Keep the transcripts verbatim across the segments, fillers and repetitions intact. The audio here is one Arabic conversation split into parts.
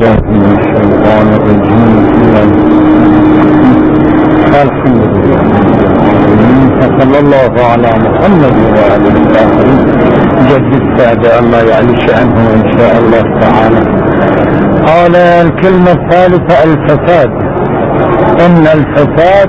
بالله من الشيطان الرجيم. الحمد لله صلى الله على محمد وعلى اله جد السادة الله يعلي شأنه ان شاء الله تعالى. قال الكلمة الثالثة الفساد. ان الفساد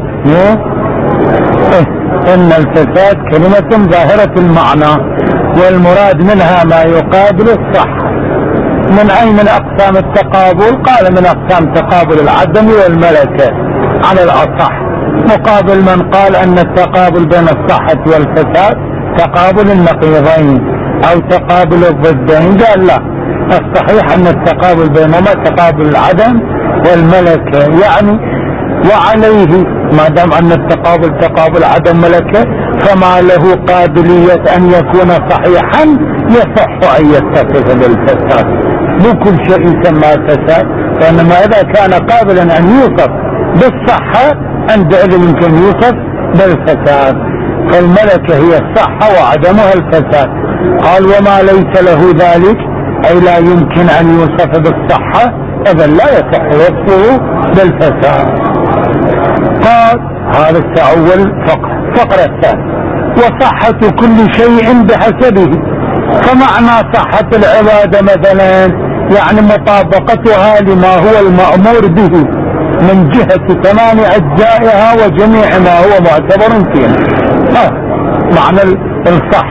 ان الفساد كلمة ظاهرة المعنى والمراد منها ما يقابل الصح. من اي من اقسام التقابل؟ قال من اقسام تقابل العدم والملكة على الاصح، مقابل من قال ان التقابل بين الصحة والفساد تقابل النقيضين او تقابل الضدين. قال لا، الصحيح ان التقابل بينهما تقابل العدم والملكة يعني. وعليه ما دام ان التقابل تقابل عدم ملكة فما له قابلية ان يكون صحيحا يصح ان يتصف بالفساد. مو كل شيء يسمى فساد، وانما اذا كان قابلا ان يوصف بالصحة عندئذ يمكن يوصف بالفساد. فالملكة هي الصحة وعدمها الفساد. قال وما ليس له ذلك اي لا يمكن ان يوصف بالصحة اذا لا يصح وصفه بالفساد. قال هذا التأول فقرة الثانية. وصحة كل شيء بحسبه، فمعنى صحة العبادة مثلا يعني مطابقتها لما هو المأمور به من جهة تمام أجزائها وجميع ما هو معتبر فيها. ها معنى الصح.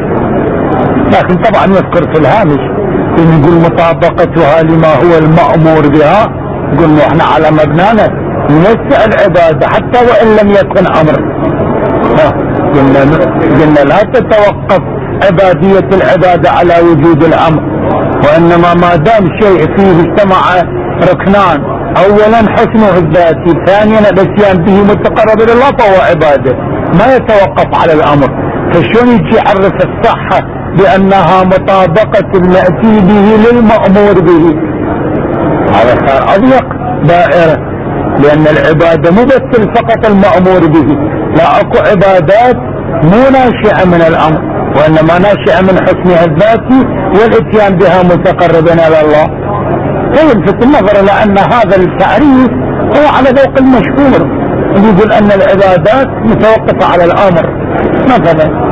لكن طبعا يذكر في الهامش إن يقول مطابقتها لما هو المأمور بها، يقول احنا على مبنانا نوسع العبادة حتى وإن لم يكن أمر. قلنا, قلنا لا تتوقف عبادية العبادة على وجود الأمر، وإنما ما دام شيء فيه اجتمع ركنان، أولا حسنه الذاتي، ثانيا الاتيان به متقرب إلى الله فهو عبادة ما يتوقف على الأمر. فشون يجي يعرف الصحة بأنها مطابقة المأتي به للمأمور به؟ هذا صار أضيق دائرة، لأن العبادة مو بس فقط المأمور به، لا أكو عبادات مو ناشئة من الأمر وإنما ناشئة من حسنها الذاتي والاتيان بها متقربا إلى الله. فيلفت النظر لأن هذا التعريف هو على ذوق المشهور، يقول أن العبادات متوقفة على الأمر مثلا.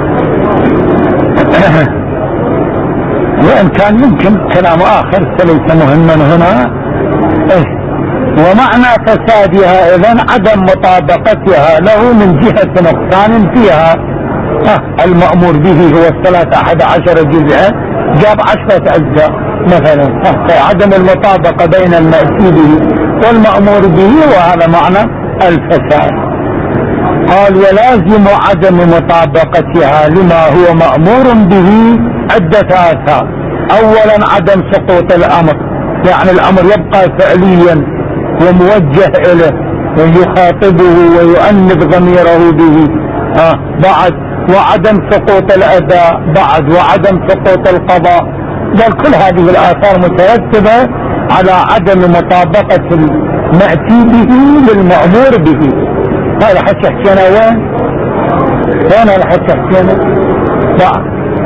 وإن كان يمكن كلام آخر فليس مهما هنا. إيه؟ ومعنى فسادها إذن عدم مطابقتها له من جهة نقصان فيها. آه المأمور به هو الصلاة أحد عشر جزءا، جاب عشرة أجزاء مثلا. آه عدم المطابقة بين المأتي به والمأمور به، وهذا معنى الفساد. قال ولازم عدم مطابقتها لما هو مأمور به عدة آثار. أولا عدم سقوط الأمر، يعني الأمر يبقى فعليا وموجه إليه ويخاطبه ويؤنب ضميره به. آه بعد وعدم سقوط الأداء بعد وعدم سقوط القضاء. قال كل هذه الآثار مترتبة على عدم مطابقة المأتي به للمأمور به. هذا حتى حكينا وين؟ وين هذا حتى حكينا؟ بعد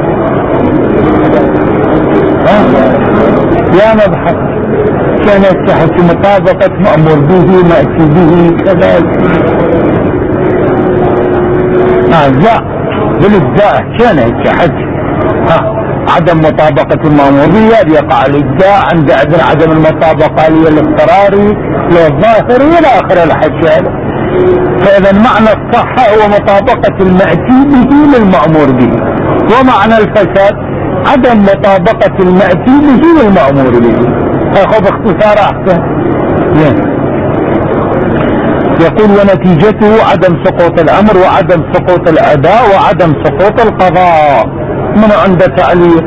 ها يا مبحث كانت تحت مطابقة مأمور به مأتي به كذلك. أجزاء بالإجزاء كانت تحت عدم مطابقة المأمور به يقع الإجزاء عند عدم المطابقة للاضطراري للظاهري إلى آخر الحكي. فإذا معنى الصحة هو مطابقة المأتي به للمأمور به، ومعنى الفساد عدم مطابقة المأتي به للمأمور به. أخذ اختصار أحسن. يقول ونتيجته عدم سقوط الأمر وعدم سقوط الأداء وعدم سقوط القضاء. من عند تعليق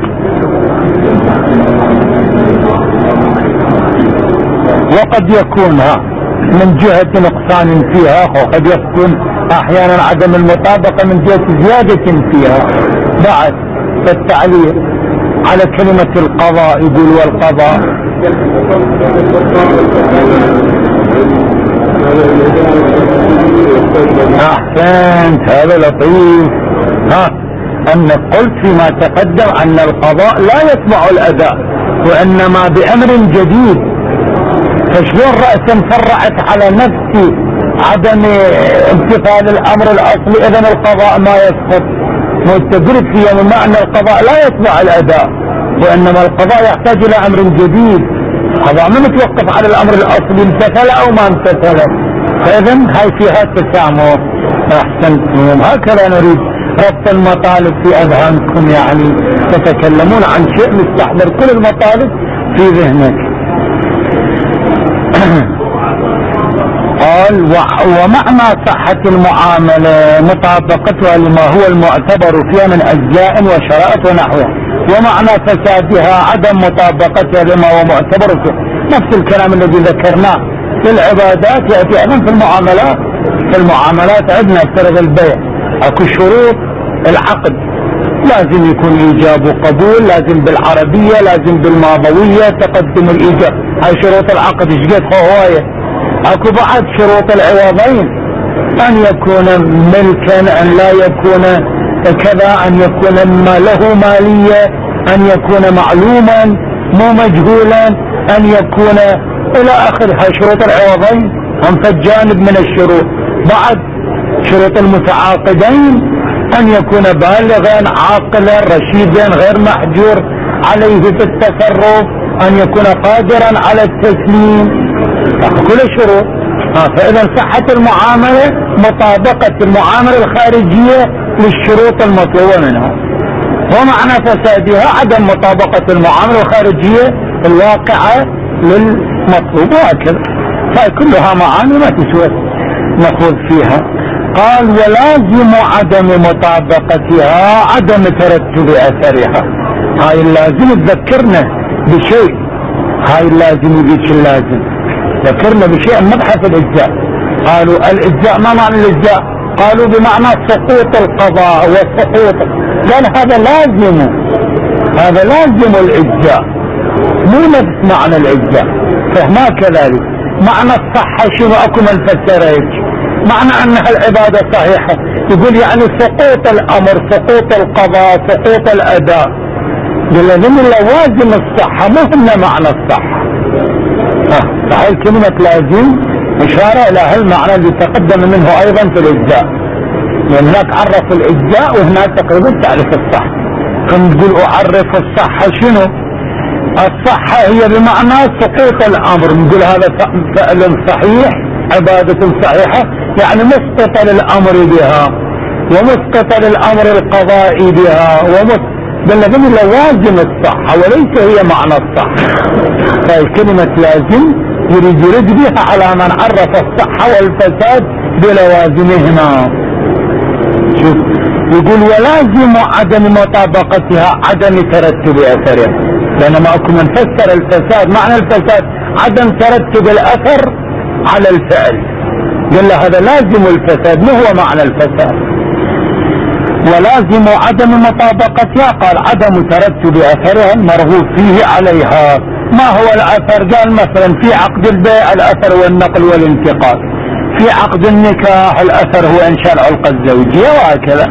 وقد يكون من جهة نقصان فيها، وقد يكون أحيانا عدم المطابقة من جهة زيادة فيها. بعد فالتعليق على كلمة القضاء يقول والقضاء احسنت هذا لطيف. ها انك قلت فيما تقدم ان القضاء لا يتبع الاداء، وإنما بأمر جديد. فشلون رأسا فرعت على نفسي عدم امتثال الأمر الأصلي، إذن القضاء ما يسقط. وتقولت في معنى القضاء لا يتبع الأداء، وإنما القضاء يحتاج إلى أمر جديد. القضاء ما متوقف على الأمر الأصلي امتثل أو ما امتثل. فإذن هاي فيها تسامح. أحسنتم. هكذا نريد ربط المطالب في أذهانكم، يعني تتكلمون عن شيء مستحضر كل المطالب في ذهنك. قال ومعنى صحة المعاملة مطابقتها لما هو المعتبر فيها من أجزاء وشرائط ونحوها، ومعنى فسادها عدم مطابقتها لما هو معتبر فيها. نفس الكلام الذي ذكرناه في العبادات يأتي أيضا في المعاملات. في المعاملات عندنا افترض البيع اكو شروط العقد، لازم يكون ايجاب وقبول، لازم بالعربية، لازم بالماضوية تقدم الايجاب. هاي شروط العقد ايش قد هواية. اكو بعد شروط العوضين، ان يكون ملكا، ان لا يكون كذا، ان يكون ما له مالية، ان يكون معلوما مو مجهولا، ان يكون الى اخر. هاي شروط العوضين هم في الجانب من الشروط. بعد شروط المتعاقدين ان يكون بالغا عاقلا رشيدا غير محجور عليه في التصرف، ان يكون قادرا على التسليم. كل شروط. فاذا صحة المعاملة مطابقة المعاملة الخارجية للشروط المطلوبة منها، ومعنى فسادها عدم مطابقة المعاملة الخارجية الواقعة للمطلوب. وهكذا فكلها معاني ما تسوى نخوض فيها. قال ولازم عدم مطابقتها عدم ترتب اثرها. هاي اللازم تذكرنا بشيء، هاي اللازم يجيش اللازم ذكرنا بشيء مبحث الاجزاء. قالوا الاجزاء ما معنى الاجزاء؟ قالوا بمعنى سقوط القضاء وسقوط. قال هذا لازم، هذا لازم الاجزاء، مو نفس معنى الاجزاء. فهما كذلك معنى الصحة شنو اكو من فسرها معنى انها العبادة صحيحة، يقول يعني سقوط الامر، سقوط القضاء، سقوط الاداء. لازم لوازم الصحة مو هن معنى الصحة. اه هاي كلمة لازم اشارة الى هالمعنى اللي تقدم منه ايضا في الاجزاء، لان هناك عرف الاجزاء وهناك تقريبا تعرف الصحة. فنقول اعرف الصحة شنو؟ الصحة هي بمعنى سقوط الامر، نقول هذا فعل صحيح، عبادة صحيحة، يعني مسقط للامر بها ومسقط للامر القضائي بها ومسقط باللازم لوازم الصحة وليس هي معنى الصحة. فالكلمة لازم يريد يرد بها على من عرف الصحة والفساد بلوازمهما. شوف يقول ولازم عدم مطابقتها عدم ترتب اثرها، لانما اكو من فسر الفساد معنى الفساد عدم ترتب الاثر على الفعل، قال له هذا لازم الفساد مو هو معنى الفساد. ولازم عدم مطابقتها قال عدم ترتب اثرها المرغوب فيه عليها. ما هو الاثر؟ قال مثلا في عقد البيع الاثر هو النقل والانتقال، في عقد النكاح الاثر هو انشاء العلاقة الزوجية، وهكذا.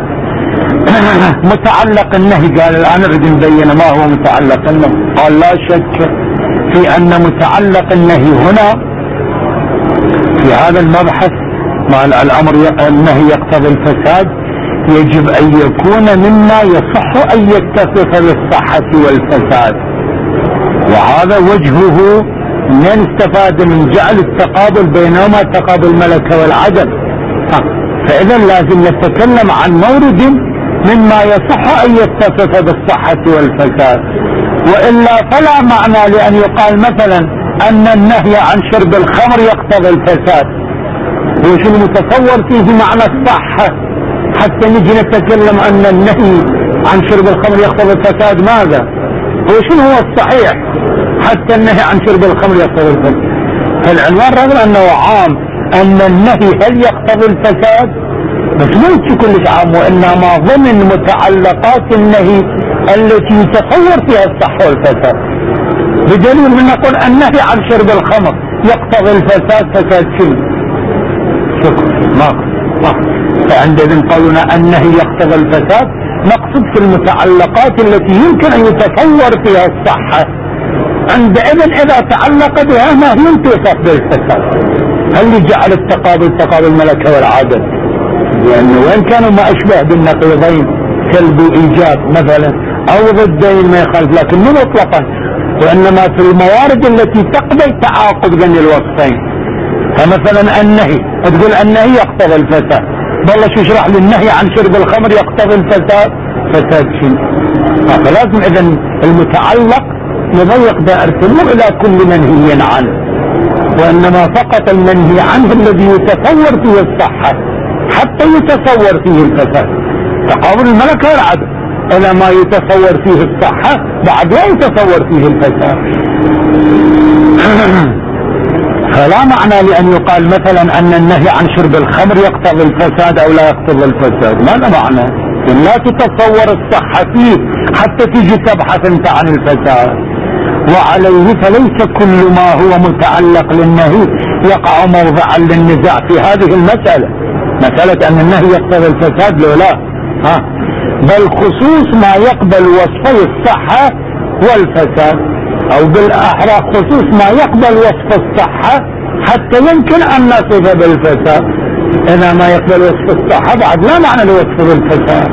متعلق النهي قال الان نريد نبين ما هو متعلق النهي. قال لا شك في ان متعلق النهي هنا في هذا المبحث مع الامر النهي يقتضي الفساد يجب ان يكون مما يصح ان يتصف بالصحة والفساد، وهذا وجهه من استفاد من جعل التقابل بينهما تقابل الملكة والعدم. فاذا لازم نتكلم عن مورد مما يصح ان يتصف بالصحة والفساد، والا فلا معنى لان يقال مثلا ان النهي عن شرب الخمر يقتضي الفساد. وش المتصور فيه معنى الصحة حتى نجي نتكلم ان النهي عن شرب الخمر يقتضي الفساد؟ ماذا وشنو هو الصحيح حتى النهي عن شرب الخمر يقتضي الفساد؟ فالعنوان رغم انه عام ان النهي هل يقتضي الفساد، بس مو كلش عام، وانما ضمن متعلقات النهي التي يتصور فيها الصحة والفساد، بدليل من نقول النهي عن شرب الخمر يقتضي الفساد. فساد شنو؟ شكرا ما فعندئذ قولنا النهي يقتضي الفساد نقصد في المتعلقات التي يمكن ان يتصور فيها الصحة عندئذ إذا تعلق بها نهي توصف بالفساد. هل اللي جعل التقابل تقابل الملكة والعادة؟ لأنه وإن كانوا ما أشبه بالنقيضين سلب وإيجاب مثلا أو ضدين ما يخالف، لكن مو مطلقا، وإنما في الموارد التي تقبل تعاقب بين الوصفين. فمثلا النهي تقول النهي يقتضي الفساد، والله شو يشرح لي النهي عن شرب الخمر يقتضي الفساد؟ فساد شيء. فلازم إذن المتعلق نضيق دائرته مو إلى كل منهي عنه، وإنما فقط المنهي عنه الذي يتصور فيه الصحة حتى يتصور فيه الفساد. تقابل الملكة والعدل إلى ما يتصور فيه الصحة بعد لا يتصور فيه الفساد. فلا معنى لأن يقال مثلا أن النهي عن شرب الخمر يقتضي الفساد أو لا يقتضي الفساد، ما له معنى. لا تتصور الصحة فيه حتى تيجي تبحث انت عن الفساد. وعليه فليس كل ما هو متعلق للنهي يقع موضعا للنزاع في هذه المسألة، مسألة أن النهي يقتضي الفساد لو لا ها، بل خصوص ما يقبل وصفي الصحة والفساد، أو بالأحرى خصوص ما يقبل وصف الصحة حتى يمكن أن نصف بالفساد. إذا ما يقبل وصف الصحة بعد لا معنى لوصف بالفساد.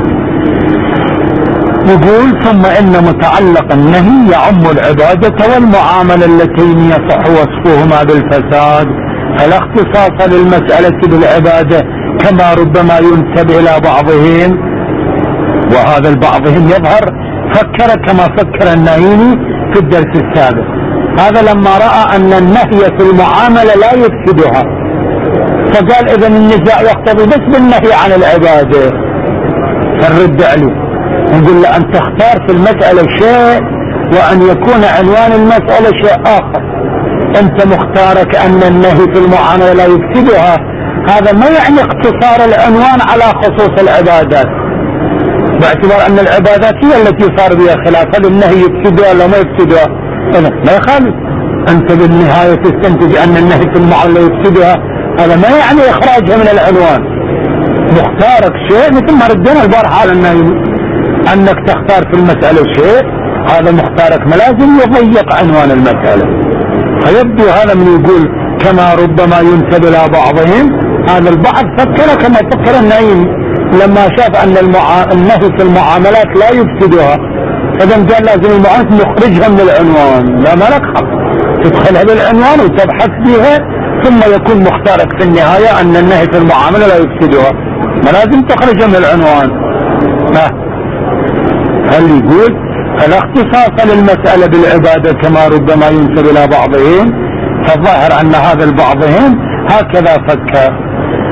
يقول ثم إن متعلق النهي يعم العبادة والمعاملة اللتين يصح وصفهما بالفساد، فلا اختصاص للمسألة بالعبادة كما ربما ينسب إلى بعضهم، وهذا البعضهم يظهر فكر كما فكر النايني في الدرس السابق. هذا لما رأى أن النهي في المعاملة لا يفسدها، فقال إذا النزاع يقتضي بس بالنهي عن العبادة. فالرد عليه نقول له أن تختار في المسألة شيء وأن يكون عنوان المسألة شيء آخر. أنت مختارك أن النهي في المعاملة لا يفسدها، هذا ما يعني اقتصار العنوان على خصوص العبادات، باعتبار أن العبادات هي التي صار بها خلاف، هل النهي يفسدها ولا ما يفسدها؟ لا يخالف. أنت بالنهاية تستنتج أن النهي في المعاملة يفسدها، هذا ما يعني إخراجها من العنوان. مختارك شيء مثل ما ردنا البارحة على النهي أنك تختار في المسألة شيء، هذا مختارك ملازم يضيق عنوان المسألة. فيبدو هذا من يقول كما ربما ينسب إلى بعضهم، هذا البعض فكر كما فكر النعيم لما شاف أن المعا... النهي في المعاملات لا يفسدها، إذا قال لازم المعاملات نخرجها من العنوان. لا، ما لك حق تدخلها بالعنوان وتبحث بها ثم يكون مختارك في النهاية أن النهي في المعاملة لا يفسدها، ما لازم تخرجها من العنوان. ها هل يقول فلا اختصاص للمسألة بالعبادة كما ربما ينسب إلى بعضهم، فالظاهر أن هذا البعضهم هكذا فكر.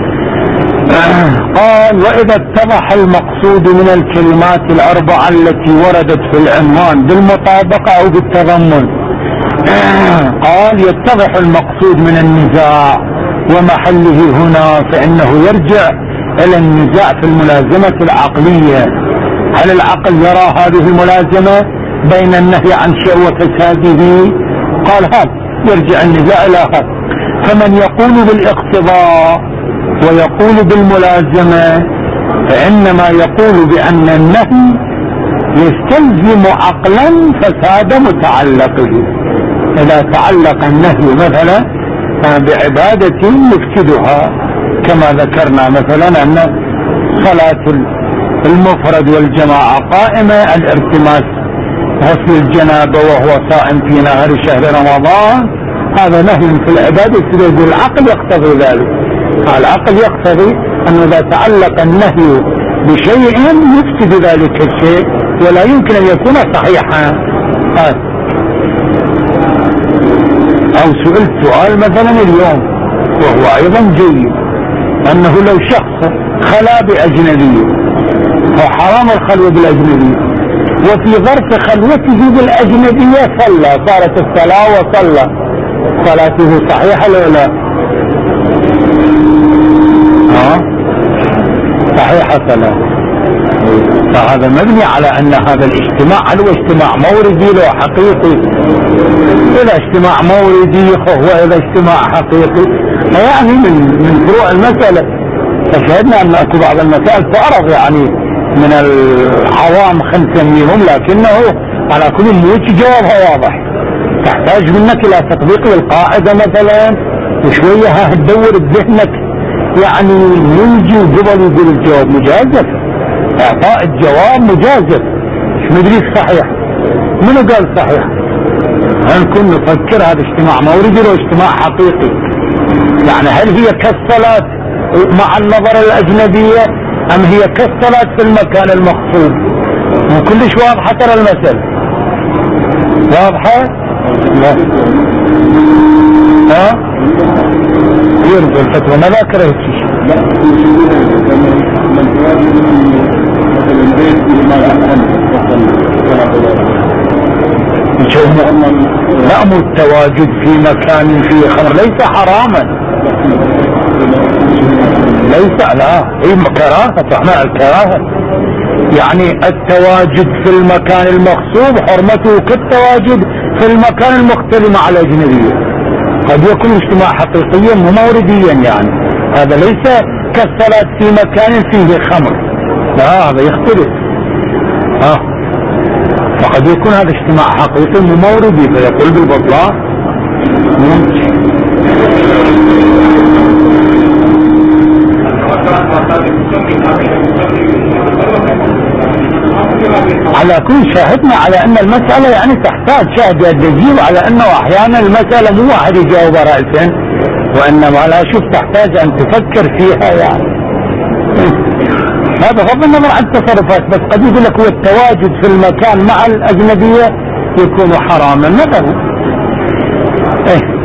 قال وإذا اتضح المقصود من الكلمات الأربعة التي وردت في العنوان بالمطابقة أو بالتضمن، قال يتضح المقصود من النزاع ومحله هنا، فإنه يرجع إلى النزاع في الملازمة العقلية. هل العقل يرى هذه الملازمة بين النهي عن شيء وفساده؟ قال هذا يرجع النزاع إلى هذا. فمن يقول بالاقتضاء ويقول بالملازمة فإنما يقول بأن النهي يستلزم عقلا فساد متعلقه. إذا تعلق النهي مثلا بعبادة يفسدها، كما ذكرنا مثلا أن صلاة المفرد والجماعة قائمة، الارتماس غسل الجنابة وهو صائم في نهار شهر رمضان، هذا نهي في العبادة. يقول العقل يقتضي ذلك، العقل يقتضي أن إذا تعلق النهي بشيء يفسد ذلك الشيء ولا يمكن أن يكون صحيحا. أو سئلت سؤال مثلا اليوم وهو أيضا جيد، أنه لو شخص خلا بأجنبي وحرام الخلوة بالأجنبية، وفي ظرف خلوته بالأجنبية صلى، صارت الصلاة وصلى، صلاته صحيحة ولا لا؟ ها صحيحة صلاة. فهذا مبني على أن هذا الاجتماع هل هو اجتماع موردي لو حقيقي؟ إذا اجتماع موردي فهو إذا اجتماع حقيقي، يعني من من فروع المسألة. فشهدنا أن أكو بعض المسائل تعرض يعني من العوام خمسة منهم، لكنه على كل موجه جوابها واضح. تحتاج منك الى تطبيق القاعدة مثلا، وشوية ها تدور بذهنك يعني يجي قبل يقول الجواب مجازف، اعطاء الجواب مجازف، مش مدري صحيح. منو قال صحيح؟ هنكون نفكر هذا اجتماع موردي لو اجتماع حقيقي، يعني هل هي كالصلاة مع النظر الأجنبية أم هي كالصلاة في المكان المقصود؟ وكلش واضحة ترى المسألة، واضحة؟ لا ها؟ يرجو الفتوى ما ذاكره الشيء. لا مو التواجد في مكان فيه خمر ليس حراما، ليس لا هي كراهة، احنا الكراهة يعني التواجد في المكان المقصود حرمته كالتواجد في المكان المختلف مع الأجنبية. قد يكون اجتماع حقيقيا ومورديا، يعني هذا ليس كالصلاة في مكان فيه خمر، لا هذا يختلف. ها فقد يكون هذا اجتماع حقيقي وموردي فيقول بالبطلان. على كل شاهدنا على ان المسألة يعني تحتاج شاهد يجيب على انه احيانا المسألة مو واحد يجاوب رأسا، وانما لا شوف تحتاج ان تفكر فيها يعني. هذا بغض النظر عن التصرفات، بس قد يقول لك هو التواجد في المكان مع الأجنبية يكون حراما مثلا. إيه؟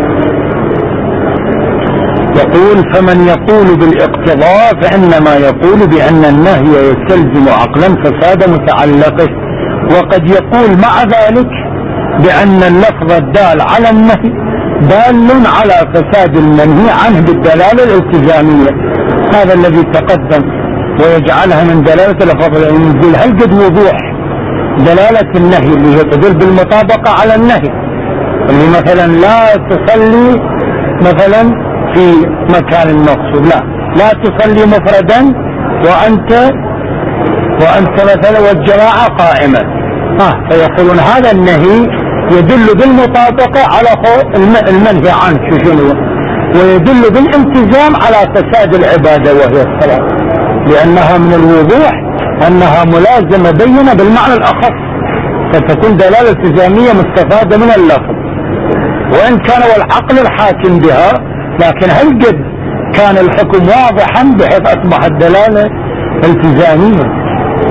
يقول فمن يقول بالاقتضاء فإنما يقول بأن النهي يستلزم عقلا فساد متعلقه، وقد يقول مع ذلك بأن اللفظ الدال على النهي دال على فساد المنهي عنه بالدلالة الالتزامية، هذا الذي تقدم، ويجعلها من دلالة الأفضل. يعني يقول هل قد وضوح دلالة النهي اللي هي تدل بالمطابقة على النهي، اللي مثلا لا تصلي مثلا في مكان مقصود، لا لا تصلي مفردا وأنت وأنت مثلا والجماعة قائمة، آه فيقولون هذا النهي يدل بالمطابقة على المنهي عنه شو شنو، ويدل بالالتزام على فساد العبادة وهي الصلاة، لأنها من الوضوح أنها ملازمة بينة بالمعنى الأخص، فتكون دلالة التزامية مستفادة من اللفظ، وإن كان والعقل الحاكم بها، لكن هل قد كان الحكم واضحا بحيث أصبح الدلالة التزامية؟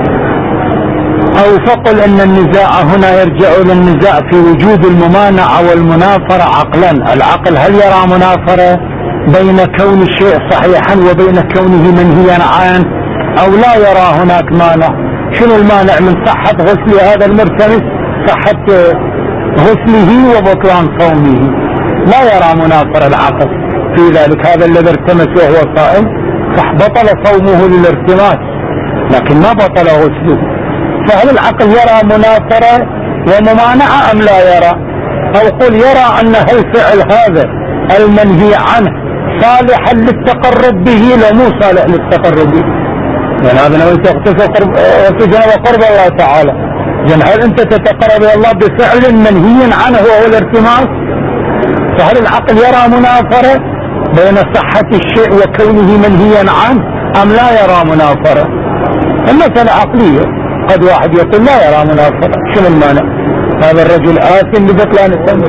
أو فقل أن النزاع هنا يرجع للنزاع في وجود الممانعة والمنافرة عقلا. العقل هل يرى منافرة بين كون الشيء صحيحا وبين كونه منهيا عنه، أو لا يرى هناك مانع؟ شنو المانع من صحة غسل هذا المرتمس، صحة غسله وبطلان صومه؟ لا يرى منافرة العقل في ذلك. هذا الذي ارتمس وهو صائم صح بطل صومه للارتماس، لكن ما بطل غسله. فهل العقل يرى منافرة وممانعة أم لا يرى؟ أو قل يرى أن الفعل هذا المنهي عنه صالحا للتقرب به لو مو صالح للتقرب به، يعني هذا نويت تجنب قرب الله تعالى، يعني هل أنت تتقرب إلى الله بفعل منهي عنه وهو الارتماس؟ فهل العقل يرى منافرة بين صحة الشيء وكونه منهيا عنه أم لا يرى منافرة؟ المسألة عقلية. قد واحد يقول لا يرى منافرة، شنو المانع؟ هذا الرجل آثم ببطلان الصوم،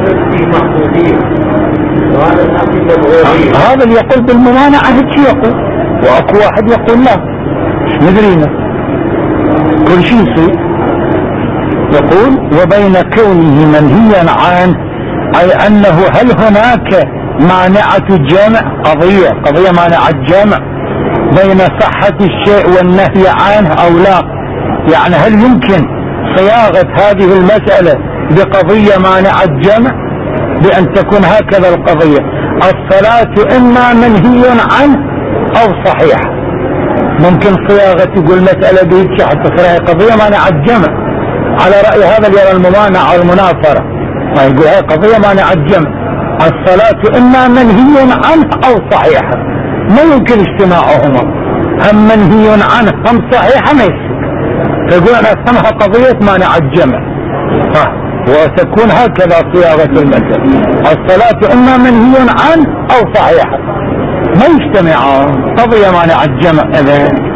هذا اللي يقول بالممانعة هيك يقول، واكو واحد يقول لا، مش مدرينا كل شيء يصير. يقول وبين كونه منهيا عنه، اي انه هل هناك مانعة الجمع، قضية قضية مانعة الجمع بين صحة الشيء والنهي عنه او لا؟ يعني هل يمكن صياغة هذه المسألة بقضية مانعة الجمع بأن تكون هكذا القضية؟ الصلاة إما منهي عنه أو صحيحة. ممكن صياغة يقول مسألة بيتش حتى تصير قضية مانعة الجمع، على رأي هذا اللي يرى الممانعة والمنافرة، ما يقول هاي قضية مانعة الجمع، الصلاة إما منهي عنه أو صحيحة، ما يمكن اجتماعهما، هم منهي عنه هم صحيحة ما يصير، فيقول أنا أسمها قضية مانع الجمع. وتكون هكذا صياغة المسألة. الصلاة إما منهي عن أو صحيحة، ما يجتمعان، قضية مانع الجمع. إذن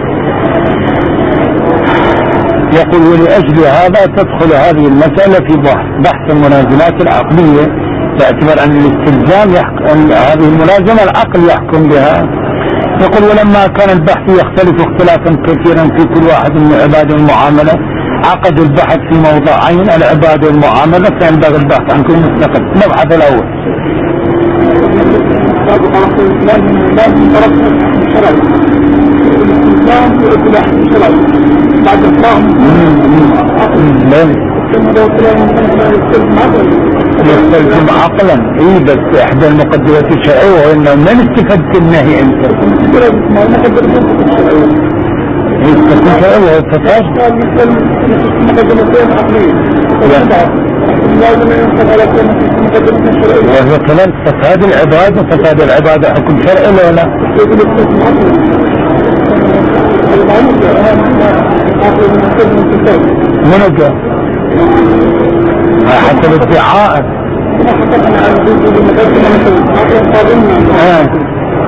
يقول ولأجل هذا تدخل هذه المسألة في بحث الملازمات العقلية، باعتبار أن الاستلزام أن هذه الملازمة العقل يحكم بها. يقول ولما كان البحث يختلف اختلافا كثيرا في كل واحد من عباد المعاملة، عقد البحث في موضعين: العباد والمعاملة، فينبغي البحث عن كل مستقل. نبحث الأول. يستلزم عقلا. اي بس احدى المقدمات الشرعية، وهو انه ما استفدت النهي انت يستفدت شرعية وهو الفساد. وهو كمان فساد العباد، وفساد العبادة حكم شرعي ولا لا؟ منو قال؟ حسب ادعاء. اه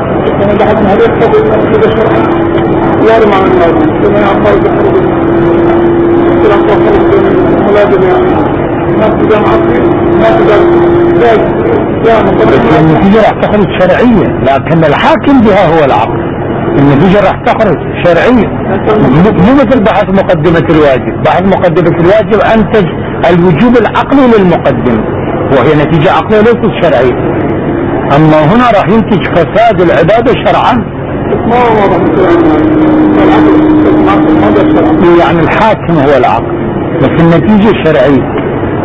النتيجة راح تخرج شرعية، لكن الحاكم بها هو العقل. النتيجة راح تخرج شرعية، مو مثل بحث مقدمة الواجب. بحث مقدمة الواجب أنتج الوجوب العقلي للمقدمة، وهي نتيجة عقلية ليست شرعية. أما هنا راح ينتج فساد العبادة شرعا. يعني الحاكم هو العقل، بس النتيجة شرعية.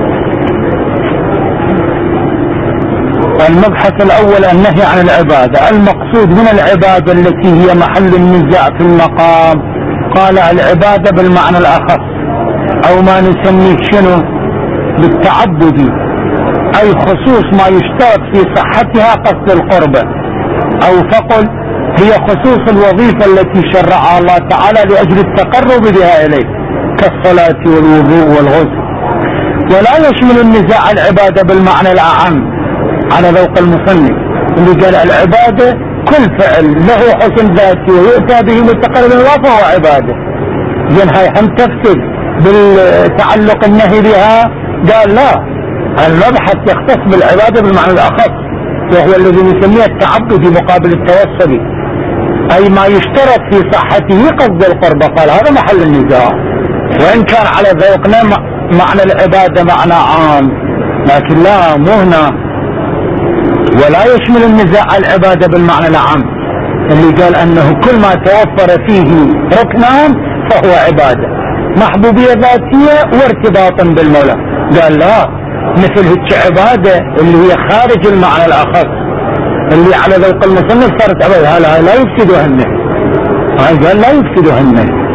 المبحث الأول النهي عن العبادة. المقصود من العبادة التي هي محل النزاع في المقام. قال العبادة بالمعنى الأخص، أو ما نسميه شنو بالتعبدي، أي خصوص ما يشترط في صحتها قصد القربة، أو فقل هي خصوص الوظيفة التي شرعها الله تعالى لأجل التقرب بها إليه، كالصلاة والوضوء والغسل. ولا يشمل النزاع العبادة بالمعنى الأعم على ذوق المصنف اللي قال العبادة كل فعل له حسن ذاتي ويؤتى به متقرب الله فهو عبادة. زين هاي هم تفسد بالتعلق النهي بها. قال لا، المبحث يختص بالعبادة بالمعنى الأخص، وهو الذي نسميه التعبدي مقابل التوسلي، أي ما يشترط في صحته قصد القربة. قال هذا محل النزاع، وإن كان على ذوقنا معنى العبادة معنى عام، لكن لا، مو هنا. ولا يشمل النزاع العبادة بالمعنى العام اللي قال أنه كل ما توفر فيه ركنان فهو عبادة، محبوبية ذاتية وارتباطا بالمولى. قال لا، مثل هيك عبادة اللي هي خارج المعنى الأخص اللي على ذوق المصنف صارت عبادة، هلا لا يفسدها النهي. قال لا يفسدها النهي.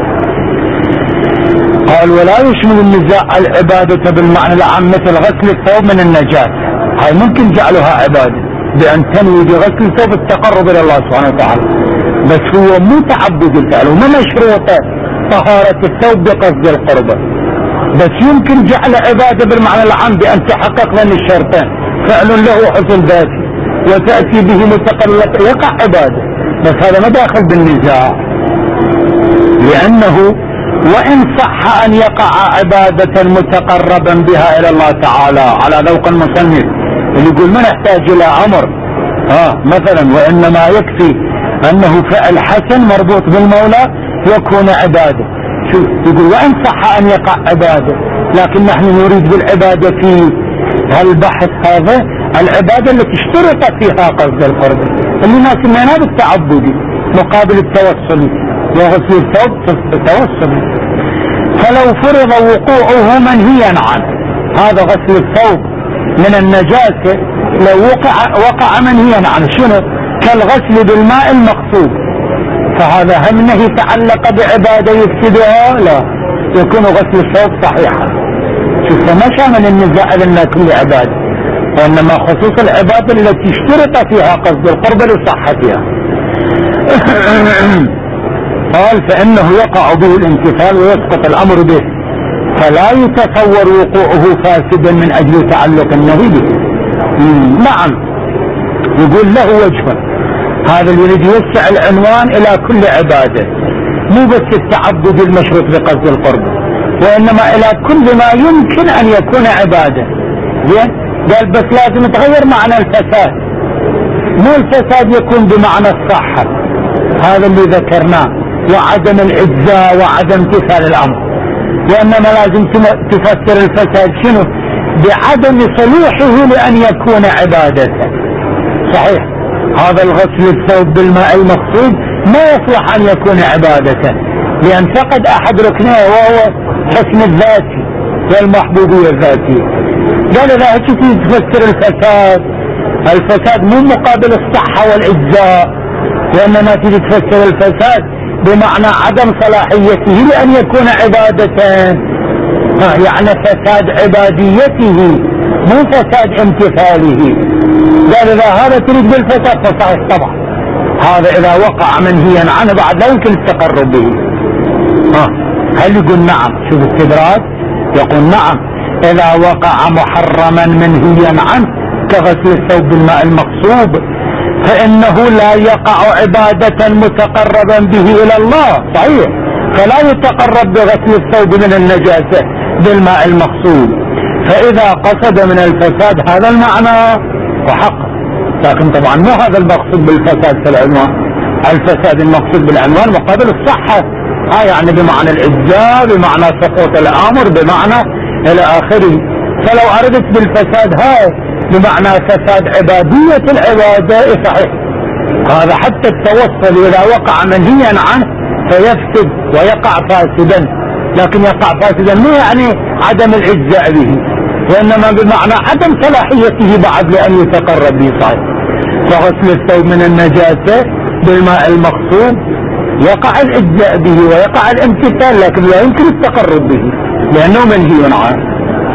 قال ولا يشمل النزاع العبادة بالمعنى العام مثل غسل الثوب من النجاسة. هاي ممكن جعلها عبادة بأن تنوي بغسل الثوب التقرب إلى الله سبحانه وتعالى، بس هو مو تعبد الفعل وما مشروطة طهارة الثوب بقصد القربة، بس يمكن جعل عبادة بالمعنى العام بأن تحقق لنا الشرطين: فعل له حسن ذاتي وتأتي به متقرب، يقع عبادة. بس هذا ما داخل بالنزاع، لأنه وإن صح أن يقع عبادة متقربا بها إلى الله تعالى على ذوق المصنف اللي يقول ما نحتاج إلى أمر، آه مثلا وإنما يكفي أنه فعل حسن مربوط بالمولى يكون عبادة. شوف يقول وإن صح أن يقع عبادة، لكن نحن نريد بالعبادة في هالبحث هذا العبادة التي اشترط فيها قصد القرب اللي ما سميناه بالتعبدي مقابل التوسل، وغسل الثوب توسل. فلو فرض وقوعه منهيا عنه، هذا غسل الثوب من النجاسة لو وقع وقع منهيا عنه، شنو؟ كالغسل بالماء المقصود، فهذا هم نهي تعلق بعبادة يفسدها؟ لا، يكون غسل الثوب صحيحا. شوف ما شامل النزاع لنا كل عبادة، وإنما خصوص العبادة التي اشترط فيها قصد القرب لصحتها. قال فإنه يقع به الامتثال ويسقط الأمر به، فلا يتصور وقوعه فاسدا من أجل تعلق النهي به. نعم، يقول له وجه، هذا اللي يريد يوسع العنوان إلى كل عبادة، مو بس التعبد المشروط بقصد القرب، وإنما إلى كل ما يمكن أن يكون عبادة. زين، قال بس لازم تغير معنى الفساد، مو الفساد يكون بمعنى الصحة، هذا اللي ذكرناه، وعدم الإجزاء وعدم امتثال الأمر، وإنما لازم تفسر الفساد شنو؟ بعدم صلوحه لأن يكون عبادة. صحيح، هذا الغسل الثوب بالماء المقصود ما يصلح أن يكون عبادة، لأن فقد أحد ركنيه وهو حسن الذاتي والمحبوبية الذاتية. قال إذا هتفي تفسر الفساد، الفساد مو مقابل الصحة والإجزاء، وإنما تيجي تفسر الفساد بمعنى عدم صلاحيته لأن يكون عبادة، يعني فساد عباديته مو فساد امتثاله. قال إذا هذا تريد بالفساد فصحيح طبعا، هذا إذا وقع منهيا عنه بعد لا يمكن التقرب به. ها هل يقول نعم؟ شوف استدراج، يقول نعم، إذا وقع محرما منهيا عنه كغسل الثوب بالماء المغصوب فإنه لا يقع عبادة متقربا به إلى الله. صحيح، فلا يتقرب بغسل الثوب من النجاسة بالماء المغصوب، فإذا قصد من الفساد هذا المعنى وحق، لكن طبعا مو هذا المقصود بالفساد في العنوان. الفساد المقصود بالعنوان مقابل الصحة، ها يعني بمعنى الإجزاء، بمعنى سقوط الأمر، بمعنى إلى آخره. فلو أردت بالفساد هاي بمعنى فساد عبادية العبادة صحيح، هذا حتى التوصل إذا وقع منهيا عنه فيفسد ويقع فاسدا، لكن يقع فاسدا مو يعني عدم الإجزاء به، وإنما بمعنى عدم صلاحيته بعد لأن يتقرب به. صحيح، فغسل الثوب من النجاسة بالماء المغصوب يقع الإجزاء به ويقع الامتثال، لكن لا يمكن التقرب به لأنه منهي عنه.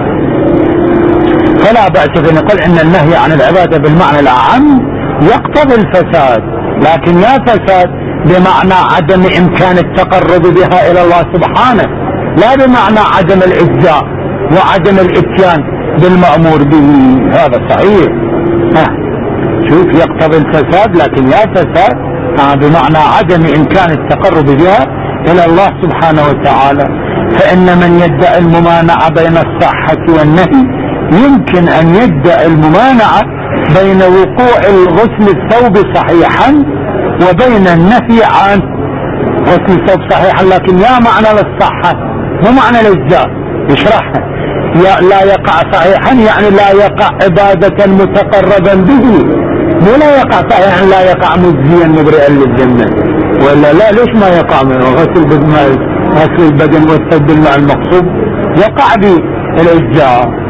فلا بأس أن نقول إن النهي عن العبادة بالمعنى الأعم يقتضي الفساد، لكن لا فساد بمعنى عدم إمكان التقرب بها إلى الله سبحانه، لا بمعنى عدم الإجزاء وعدم الإتيان بالمأمور به. هذا صحيح، ها شوف، يقتضي الفساد لكن لا فساد بمعنى عدم إمكان التقرب بها إلى الله سبحانه وتعالى. فإن من يدعي الممانعة بين الصحة والنهي يمكن أن يدعي الممانعة بين وقوع الغسل الثوب صحيحا وبين النهي عن غسل الثوب صحيحا، لكن لا معنى للصحة مو معنى للإجزاء. يشرحها، لا يقع صحيحا يعني لا يقع عبادة متقربا به، مو لا يقع صحيحا لا يقع مجزيا مبرئا للذمة، ولا لا ليش ما يقع منه غسل بالماء، غسل البدن والثوب بالماء المقصود يقع بالإجزاء.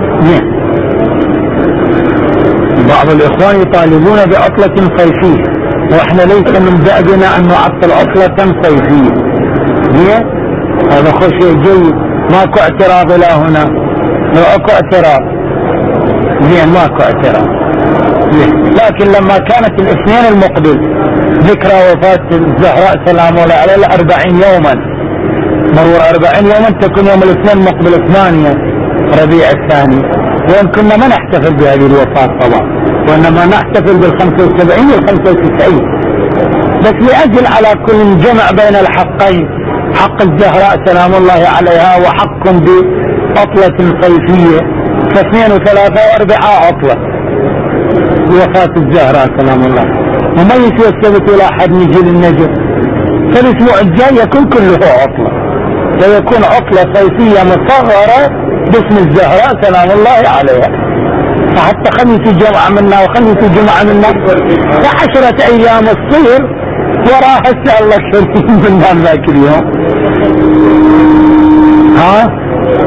بعض الإخوان يطالبون بعطلة صيفية، وإحنا ليس من دأبنا أن نعطل عطلة صيفية. هذا خشي جيد، ماكو اعتراض إلى هنا، لو أكو اعتراض زين ماكو اعتراض. لكن لما كانت الاثنين المقبل ذكرى وفاة الزهراء سلام الله عليها الأربعين يوما، مرور أربعين يوما تكون يوم الاثنين مقبل ثمانية ربيع الثاني، وإن كنا ما نحتفل بهذه الوفاة طبعا، وإنما نحتفل بالخمسة وسبعين والخمسة وتسعين، بس لأجل على كل جمع بين الحقين، حق الزهراء سلام الله عليها وحقكم بعطلة صيفية، فاثنين وثلاثة واربعاء عطلة وفاة الزهراء سلام الله، وميت والسبت ولا حد نجي للنجم، فالاسبوع الجاي يكون كله عطلة، فيكون عطلة صيفية مصغرة باسم الزهراء سلام الله عليها. فحتى خميس الجمعة منا وخميس الجمعة منا فعشرة ايام تصير وراها اسأل الله شريك من ذاك اليوم. ها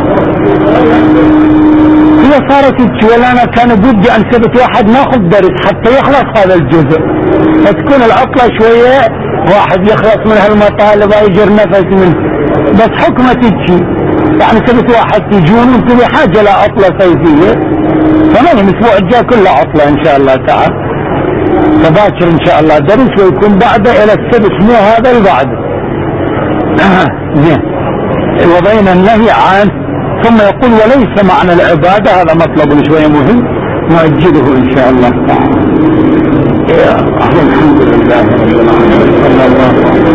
هي صارت تشوي، انا كان بدي ان سبت واحد ناخذ درس حتى يخلص هذا الجزء، فتكون العطلة شوية واحد يخلص من هالمطالب ويجر نفس منه، بس حكمة تجي يعني سبت واحد تجون وانت بحاجة لعطلة صيفية، فما الاسبوع الجاي كله عطلة ان شاء الله تعالى، فباكر ان شاء الله درس ويكون بعده الى السبت مو هذا اللي بعده. زين وبين النهي عنه. ثم يقول وليس معنى العبادة، هذا مطلب شوية مهم نؤجله إن شاء الله تعالى. الحمد لله رب العالمين.